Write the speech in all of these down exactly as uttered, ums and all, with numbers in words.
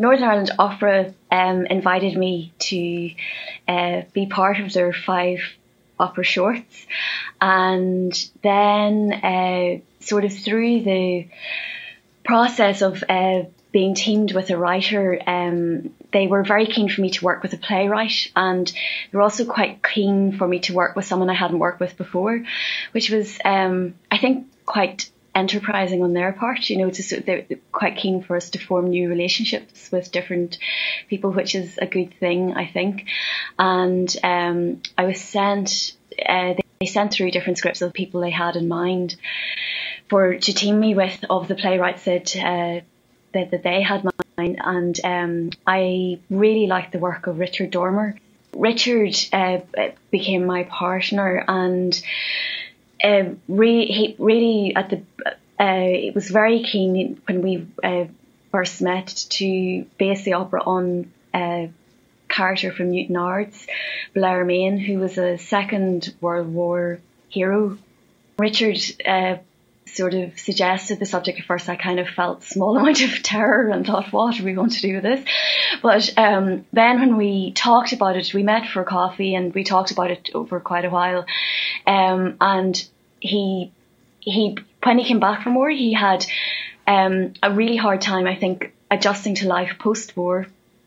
Northern Ireland Opera um, invited me to uh, be part of their five opera shorts, and then uh, sort of through the process of uh, being teamed with a writer, um, they were very keen for me to work with a playwright, and they were also quite keen for me to work with someone I hadn't worked with before, which was, um, I think, quite enterprising on their part. You know, to, they're quite keen for us to form new relationships with different people, which is a good thing, I think. And um, I was sent, uh, they sent through different scripts of people they had in mind for to team me with, of the playwrights that uh, that, that they had in mind. And um, I really liked the work of Richard Dormer. Richard uh, became my partner, and Uh, really, he really at the uh, it was very keen when we uh, first met to base the opera on a character from Newtownards, Blair Main, who was a Second World War hero. Richard uh, sort of suggested the subject at first. I kind of felt small amount of terror and thought, what are we going to do with this? But um, then when we talked about it, we met for coffee and we talked about it over quite a while. Um, and he, he, when he came back from war, he had um, a really hard time, I think, adjusting to life post-war.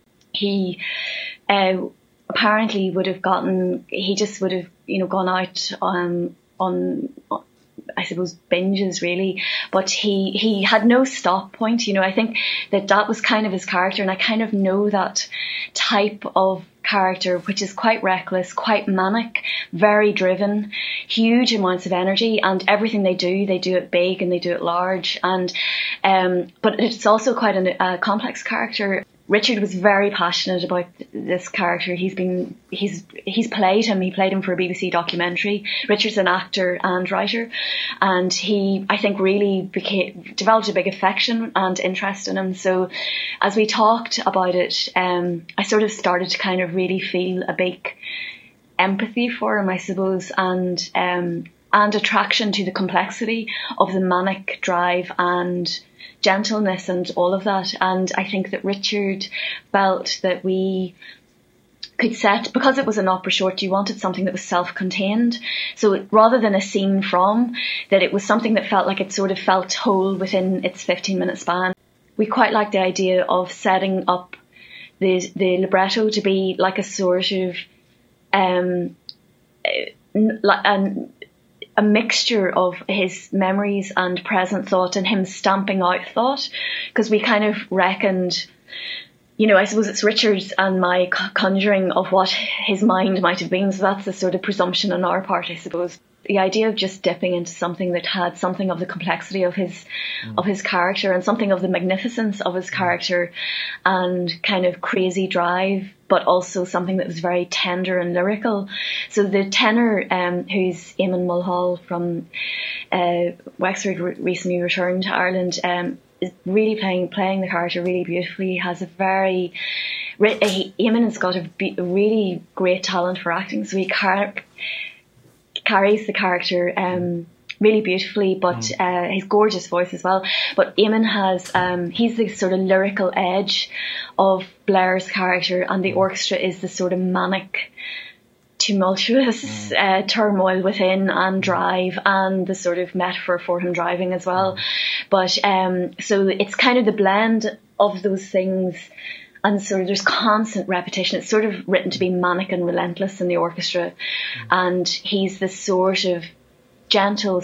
He uh, apparently would have gotten, he just would have, you know, gone out um, on, I suppose, binges really, but he, he had no stop point. You know, I think that that was kind of his character, and I kind of know that type of character, which is quite reckless, quite manic, very driven, huge amounts of energy, and everything they do, they do it big and they do it large. And um, but it's also quite a, a complex character. Richard was very passionate about this character. He's been, he's, he's played him. He played him for a B B C documentary. Richard's an actor and writer, and he, I think, really became, developed a big affection and interest in him. So as we talked about it, um, I sort of started to kind of really feel a big empathy for him, I suppose, and, um, and attraction to the complexity of the manic drive and gentleness and all of that. And I think that Richard felt that we could set, because it was an opera short, you wanted something that was self-contained. So rather than a scene from, that it was something that felt like it sort of felt whole within its fifteen minute span. We quite liked the idea of setting up the the libretto to be like a sort of um like an a mixture of his memories and present thought and him stamping out thought, because we kind of reckoned, you know, I suppose it's Richard's and my conjuring of what his mind might have been. So that's the sort of presumption on our part, I suppose. The idea of just dipping into something that had something of the complexity of his mm. of his character and something of the magnificence of his character and kind of crazy drive, but also something that was very tender and lyrical. So the tenor, um, who's Eamon Mulhall from uh, Wexford, re- recently returned to Ireland, um, is really playing playing the character really beautifully. He has a very he, Eamon has got a, be, a really great talent for acting. So he car- carries the character um, really beautifully, but mm. uh, his gorgeous voice as well. But Eamon has, um, he's the sort of lyrical edge of Blair's character, and the orchestra is the sort of manic, tumultuous mm. uh, turmoil within and drive, and the sort of metaphor for him driving as well. Mm. But um, so it's kind of the blend of those things. And sort of there's constant repetition. It's sort of written to be manic and relentless in the orchestra. Mm. And he's the sort of gentle,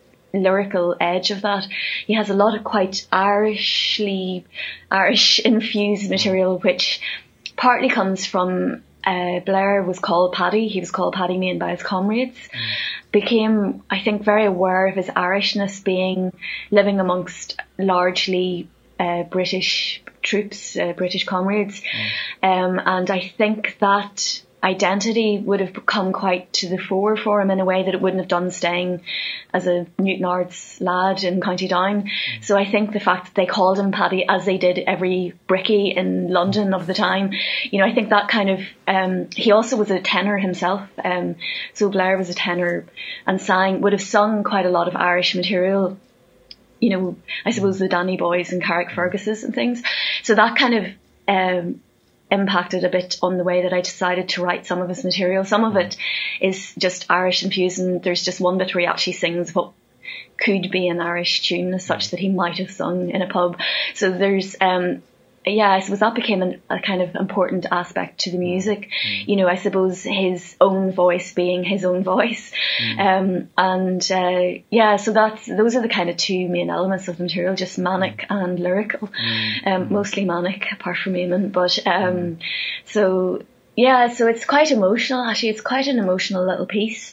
lyrical edge of that. He has a lot of quite Irishly, Irish infused material, which partly comes from uh, Blair was called Paddy. He was called Paddy Main by his comrades. Mm. Became, I think, very aware of his Irishness, being living amongst largely uh, British troops, uh, British comrades. Mm. Um, and I think that identity would have come quite to the fore for him in a way that it wouldn't have done staying as a Newtownards lad in County Down. Mm. So I think the fact that they called him Paddy, as they did every brickie in London of the time, you know, I think that kind of, um, he also was a tenor himself. Um, so Blair was a tenor and sang, would have sung quite a lot of Irish material. You know, I suppose the Danny Boys and Carrick Ferguses and things. So that kind of um, impacted a bit on the way that I decided to write some of his material. Some of it is just Irish infused, and there's just one bit where he actually sings what could be an Irish tune as such that he might have sung in a pub. So there's, um, yeah, I suppose that became an, a kind of important aspect to the music. Mm. You know, I suppose his own voice being his own voice. Mm. Um, and uh, yeah, so that's those are the kind of two main elements of the material, just manic and lyrical. Mm. Um, mostly manic, apart from Eamon. But um, mm. so yeah, so it's quite emotional. Actually, it's quite an emotional little piece.